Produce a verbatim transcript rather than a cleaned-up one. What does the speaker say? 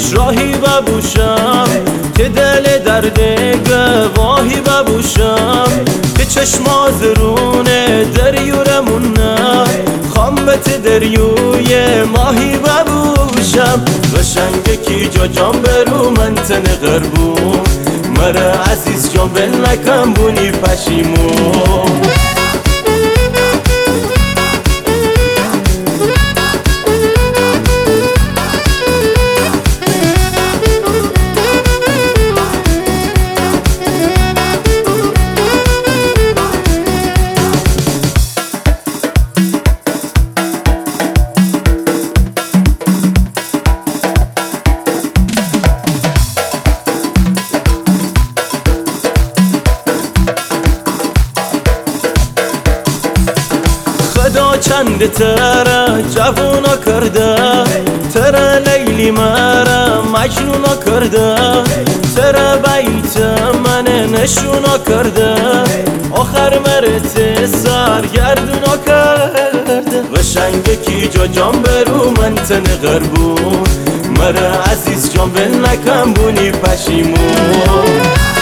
پیش راهی ببوشم که دل درد گواهی ببوشم که چشما زرونه دریورمون نه خامبت دریوی ماهی ببوشم قشنگ کی جا جان برو من تن غربون مرا عزیز جان بل نکم بونی پشیمون خدا چند تره جوونا کرده تره لیلی مرا مجنونا کرده تره بیت من نشونا کرده آخر مرت سرگردونا کرده قشنگ کی جا جان برو من تن غربون مرا عزیز جان بل نکم بونی پشیمون